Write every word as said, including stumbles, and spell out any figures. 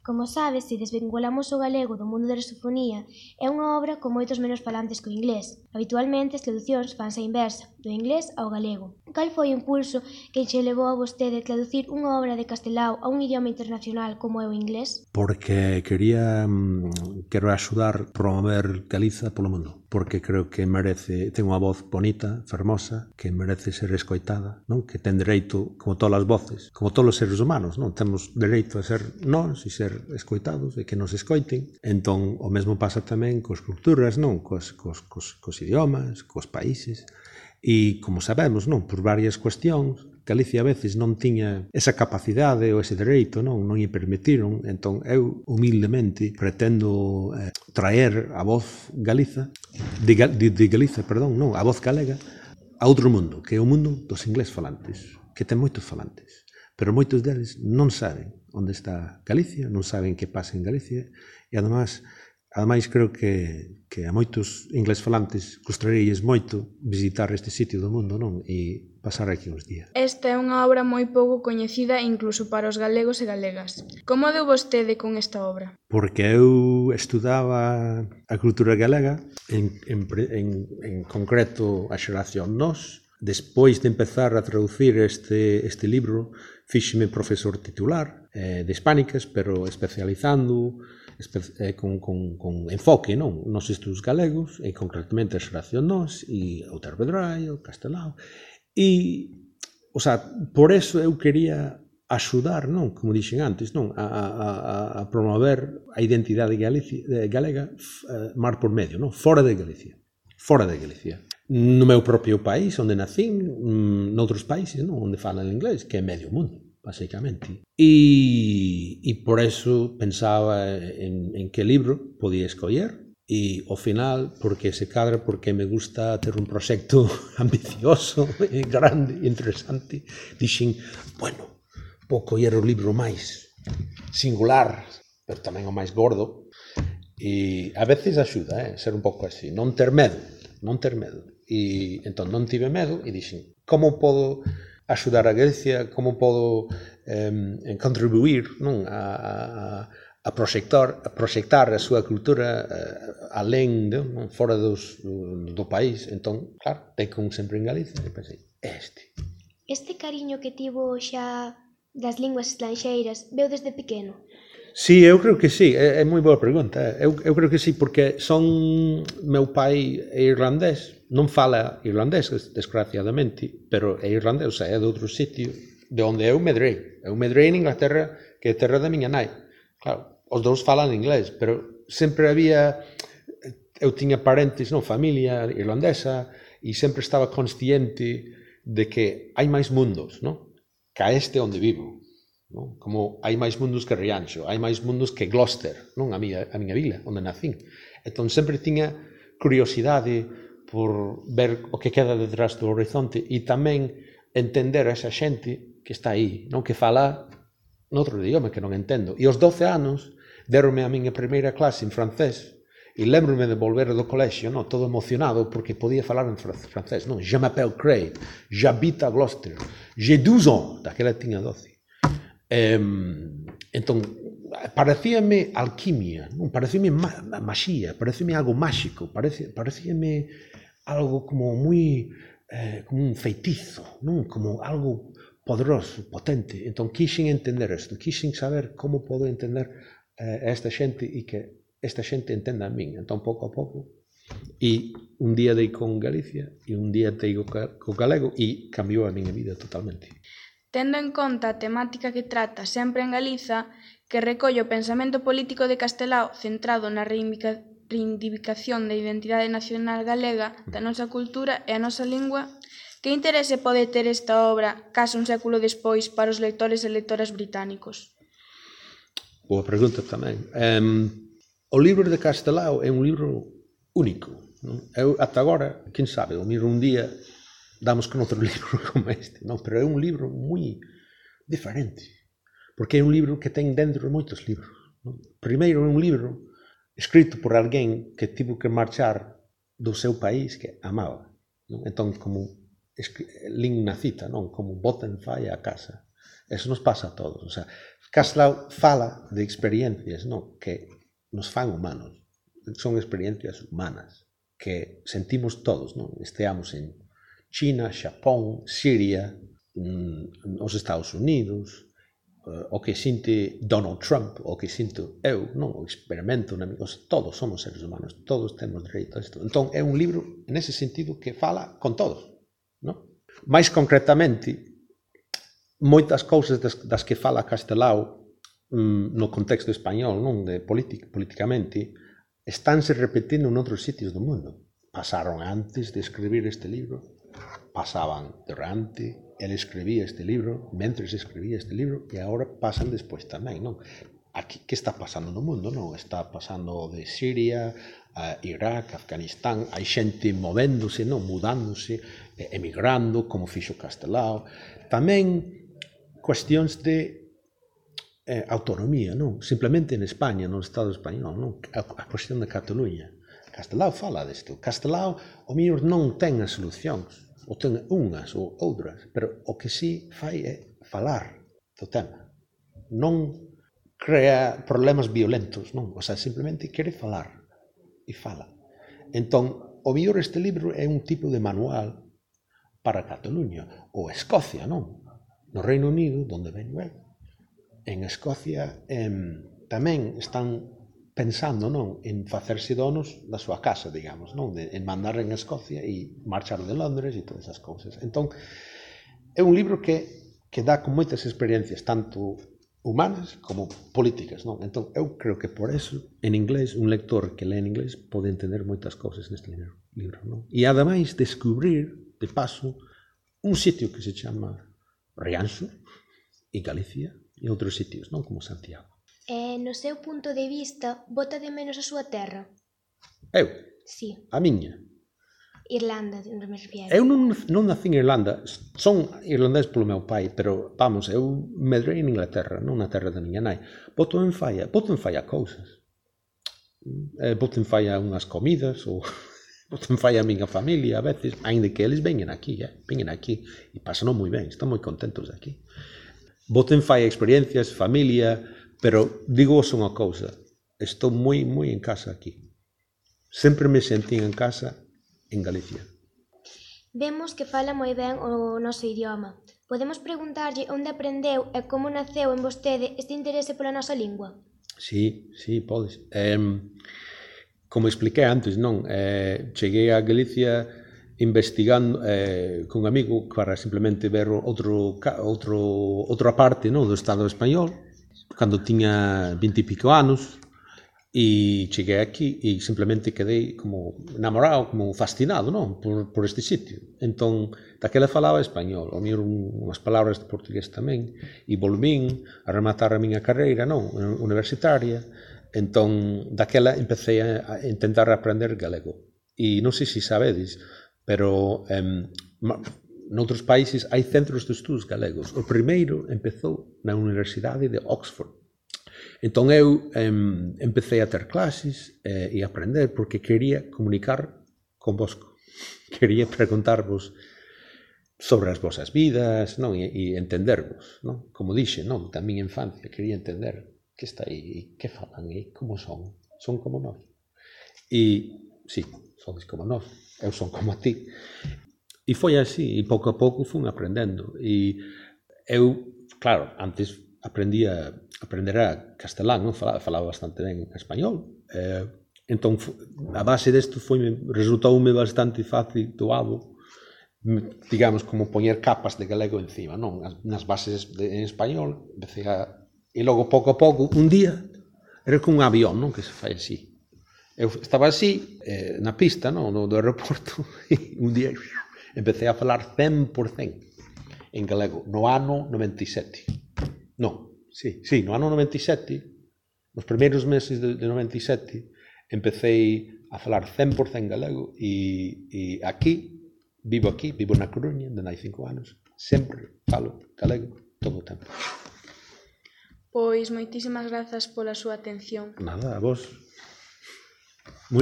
Como sabes, se desvinculamos o galego do mundo da rusofonía, é unha obra con moitos menos falantes que o inglés. Habitualmente as traducións fanse a inversa, do inglés ao galego. Cal foi o impulso que che levou a vostede traducir unha obra de Castelao a un idioma internacional como é o inglés? Porque quería, quero axudar a promover Galiza polo mundo. Porque creo que merece, ten unha voz bonita, fermosa, que merece ser escoitada, non? Que ten dereito, como todas as voces, como todos os seres humanos, non? Temos dereito a ser nós e ser escoitados e que nos escoiten. Entón, o mesmo pasa tamén cos culturas, non? Cos, cos, cos, cos idiomas, cos países. E, como sabemos, non? Por varias cuestións, Galicia a veces non tiña esa capacidade ou ese dereito, non, non lle permitiron. Entón, eu, humildemente, pretendo eh, traer a voz Galiza, de, de, de Galiza, perdón, non, a voz galega, a outro mundo, que é o mundo dos inglés falantes, que ten moitos falantes. Pero moitos deles non saben onde está Galicia, non saben que pasa en Galicia, e ademais, ademais creo que, que a moitos inglés falantes gustaríalles moito visitar este sitio do mundo, non? E pasar aquí uns días. Esta é unha obra moi pouco coñecida incluso para os galegos e galegas. Como deu vostede con esta obra? Porque eu estudaba a cultura galega, en, en, en, en concreto a xeración Nós. Despois de empezar a traducir este, este libro, fíxeme profesor titular eh, de hispánicas, pero especializando espe eh, con, con, con enfoque, non? Nos estudos galegos, e concretamente a xeración Nós, e o Terbedraio, o Castelao. E, o sea, por eso eu quería axudar, non, como dixen antes, non, a, a, a promover a identidade Galicia, galega uh, mar por medio, non, fora de Galicia, fora de Galicia. No meu propio país, onde nacín, mm, noutros países, non, onde falan inglés, que é medio mundo, basicamente. E, e por eso pensaba en, en que libro podía escoller. E, ao final, porque se cadra, porque me gusta ter un proxecto ambicioso, grande e interesante, dixen, bueno, vou coller o libro máis singular, pero tamén o máis gordo, e a veces axuda, eh, ser un pouco así, non ter medo, non ter medo. E entón non tive medo e dixen, como podo axudar a Grecia, como podo eh, contribuir, non, a, a a proxectar, a proxectar a súa cultura uh, alén, non? Fora dos, do, do país. Entón, claro, ten como sempre en Galicia, e pensei, este. Este cariño que tivo xa das linguas estranxeiras veu desde pequeno? Sí, eu creo que sí, é, é moi boa pregunta. Eu, eu creo que sí, porque son, meu pai é irlandés, non fala irlandés, desgraciadamente, pero é irlandés, o sea, é de outro sitio, de onde eu medrei. Eu medrei en Inglaterra, que é terra da miña nai. Claro, os dous falan inglés, pero sempre había, eu tiña parentes, non, familia irlandesa, e sempre estaba consciente de que hai máis mundos, non? Que a este onde vivo, non? Como hai máis mundos que Rianxo, hai máis mundos que Gloucester, non? A miña, a miña vila, onde nacín. Entón sempre tiña curiosidade por ver o que queda detrás do horizonte e tamén entender a esa xente que está aí, non? Que fala noutro idioma que non entendo. E aos doce anos deronme a miña primeira clase en francés e lembro-me de volver do colexio, non, todo emocionado porque podía falar en francés, non? Je m'appelle Craig, j'habite a Gloucester, j'ai douze ans, daquela tiña doce. Eh, entón, parecíame alquimia, non? Parecíame ma maxía, parecíame algo máxico, parece, parecíame algo como moi, eh, como un feitizo, non? Como algo poderoso, potente. Entón, quixen entender isto, quixen saber como podo entender eh, a esta xente e que esta xente entenda a min. Entón, pouco a pouco, e un día dei con Galicia e un día dei co galego e cambiou a miña vida totalmente. Tendo en conta a temática que trata sempre en Galiza, que recolle o pensamento político de Castelao centrado na reivindicación da identidade nacional galega, da nosa cultura e a nosa lingua, que interese pode ter esta obra case un século despois para os lectores e lectoras británicos? Boa pregunta tamén. Um, o libro de Castelao é un libro único. Non? Eu, ata agora, quen sabe, o miro un día, damos con outro libro como este, non? Pero é un libro moi diferente, porque é un libro que ten dentro moitos libros. Non? Primeiro é un libro escrito por alguén que tivo que marchar do seu país que amaba. Non? Entón, como lin na cita, non? Como boten fai a casa. Eso nos pasa a todos. O sea, Castelao fala de experiencias, non, que nos fan humanos. Son experiencias humanas que sentimos todos, non? Esteamos en China, Xapón, Siria, os Estados Unidos, o que sinte Donald Trump, o que sinto eu, non? O experimento, todos somos seres humanos, todos temos dereito a isto. Entón, é un libro, nese sentido, que fala con todos, non? Mais concretamente, moitas cousas das, das que fala Castelao no contexto español, non? De politic, políticamente, estánse repetindo en outros sitios do mundo. Pasaron antes de escribir este libro, pasaban durante, ele escribía este libro, mentres escribía este libro, e agora pasan despois tamén, non? Aquí, que está pasando no mundo, non? Está pasando de Siria, a Irak, Afganistán, hai xente movéndose, non? Mudándose, emigrando, como fixo Castelao. Tamén cuestións de Eh, autonomía, non? Simplemente en España, no Estado español, non? A, a cuestión de Cataluña. Castelao fala desto. Castelao, o mellor, non ten as solucións, ou ten unhas ou outras, pero o que sí fai é falar do tema. Non crea problemas violentos, non? O sea, simplemente quere falar e fala. Entón, o mellor este libro é un tipo de manual para Cataluña, ou Escocia, non? No Reino Unido, donde veño eu, en Escocia eh, tamén están pensando, non, en facerse donos da súa casa, digamos, non, de, en mandar en Escocia e marchar de Londres e todas esas cousas. Entón, é un libro que, que dá con moitas experiencias, tanto humanas como políticas, non? Entón, eu creo que por eso, en inglés, un lector que lee en inglés pode entender moitas cousas neste libro, libro, non? E ademais descubrir, de paso, un sitio que se chama Rianxo, e Galicia, e outros sitios, non? Como Santiago. E, no seu punto de vista, bota de menos a súa terra? Eu? Sí. A miña? Irlanda, me refiero. Eu non, non nací en Irlanda. Son irlandés polo meu pai, pero, vamos, eu medrei en Inglaterra, non na terra da miña nai. Boto en falla, boto en falla cousas. Eh, boto en falla unhas comidas, ou boto en falla a miña familia, a veces, ainda que eles veñen aquí, eh? Veñen aquí, e pasan moi ben, están moi contentos de aquí. Boto en falla experiencias, familia, pero digo-vos unha cousa, estou moi, moi en casa aquí. Sempre me sentí en casa en Galicia. Vemos que fala moi ben o noso idioma. Podemos preguntarlle onde aprendeu e como naceu en vostede este interese pola nosa lingua? Sí, sí, podes. Eh, como expliquei antes, non? Eh, cheguei a Galicia investigando eh, con un amigo para simplemente ver outro, outro, outra parte, non, do Estado español, cando tiña vinte e pico anos, e cheguei aquí e simplemente quedei como enamorado, como fascinado, non, por, por este sitio. Entón, daquela falaba español, o mellor unhas palabras de portugués tamén, e volvín a rematar a miña carreira, non, universitaria. Entón, daquela empecé a intentar aprender galego. E non sei se sabedes, pero eh, noutros países hai centros de estudos galegos. O primeiro empezou na Universidade de Oxford. Entón eu eh, empecé a ter clases eh, e aprender porque quería comunicar convosco. Quería preguntarvos sobre as vosas vidas, non? E, e entendervos, non? Como dixe, non? Da miña infancia, quería entender que está aí, e que falan, e como son. Son como nós. E, sí, sodes como nós. Eu son como a ti. E foi así, e pouco a pouco fun aprendendo. E eu, claro, antes aprendía, aprendera castelán, non? Falaba, falaba bastante ben español. Eh, entón, a base desto foi, resultoume bastante fácil, doado, digamos, como poñer capas de galego encima, non? Nas bases de, en español, empecé a... E logo, pouco a pouco, un día, era como un avión, non? Que se fai así. Eu estaba así, eh, na pista, non, no, do aeroporto, e un día empecé a falar cen por cento en galego, no ano noventa e sete. Non, sí, sí, no ano noventa e sete, nos primeiros meses de, de noventa e sete, empecé a falar cen por cento galego e, e aquí, vivo aquí, vivo na Coruña, de hai cinco anos, sempre falo galego todo o tempo. Pois moitísimas grazas pola súa atención. Nada, a vos.